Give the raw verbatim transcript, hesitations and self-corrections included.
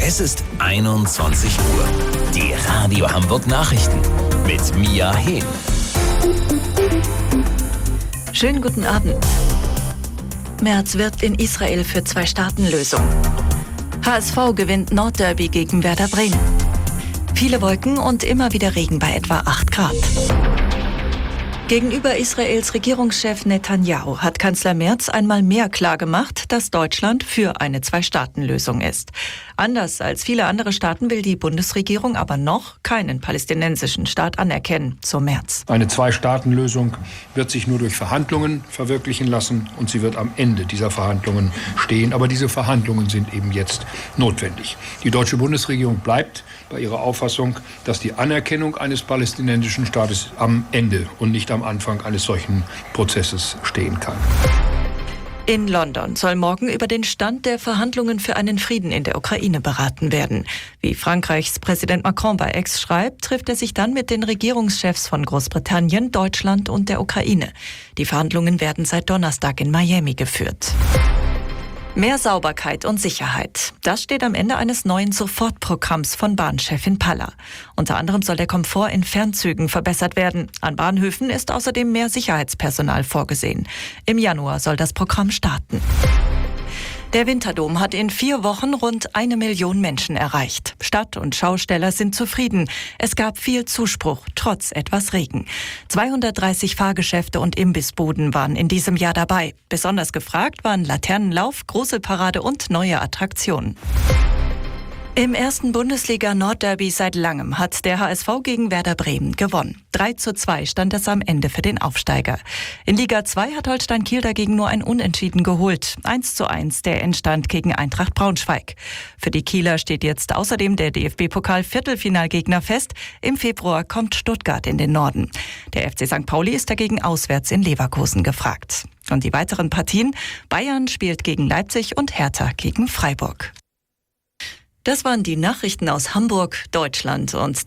Es ist einundzwanzig Uhr. Die Radio Hamburg Nachrichten mit Mia Hehn. Schönen guten Abend. Merz wirbt in Israel für Zwei-Staaten-Lösung. H S V gewinnt Nordderby gegen Werder Bremen. Viele Wolken und immer wieder Regen bei etwa acht Grad. Gegenüber Israels Regierungschef Netanyahu hat Kanzler Merz einmal mehr klargemacht, dass Deutschland für eine Zwei-Staaten-Lösung ist. Anders als viele andere Staaten will die Bundesregierung aber noch keinen palästinensischen Staat anerkennen, so Merz. Eine Zwei-Staaten-Lösung wird sich nur durch Verhandlungen verwirklichen lassen und sie wird am Ende dieser Verhandlungen stehen. Aber diese Verhandlungen sind eben jetzt notwendig. Die deutsche Bundesregierung bleibt bei ihrer Auffassung, dass die Anerkennung eines palästinensischen Staates am Ende und nicht am Anfang eines solchen Prozesses stehen kann. In London soll morgen über den Stand der Verhandlungen für einen Frieden in der Ukraine beraten werden. Wie Frankreichs Präsident Macron bei X schreibt, trifft er sich dann mit den Regierungschefs von Großbritannien, Deutschland und der Ukraine. Die Verhandlungen werden seit Donnerstag in Miami geführt. Mehr Sauberkeit und Sicherheit. Das steht am Ende eines neuen Sofortprogramms von Bahnchefin Paller. Unter anderem soll der Komfort in Fernzügen verbessert werden. An Bahnhöfen ist außerdem mehr Sicherheitspersonal vorgesehen. Im Januar soll das Programm starten. Der Winterdom hat in vier Wochen rund eine Million Menschen erreicht. Stadt- und Schausteller sind zufrieden. Es gab viel Zuspruch, trotz etwas Regen. zweihundertdreißig Fahrgeschäfte und Imbissbuden waren in diesem Jahr dabei. Besonders gefragt waren Laternenlauf, Gruselparade und neue Attraktionen. Im ersten Bundesliga-Nordderby seit langem hat der H S V gegen Werder Bremen gewonnen. drei zu zwei stand es am Ende für den Aufsteiger. In Liga zwei hat Holstein Kiel dagegen nur ein Unentschieden geholt. eins zu eins der Endstand gegen Eintracht Braunschweig. Für die Kieler steht jetzt außerdem der D F B-Pokal-Viertelfinalgegner fest. Im Februar kommt Stuttgart in den Norden. Der F C Sankt Pauli ist dagegen auswärts in Leverkusen gefragt. Und die weiteren Partien: Bayern spielt gegen Leipzig und Hertha gegen Freiburg. Das waren die Nachrichten aus Hamburg, Deutschland und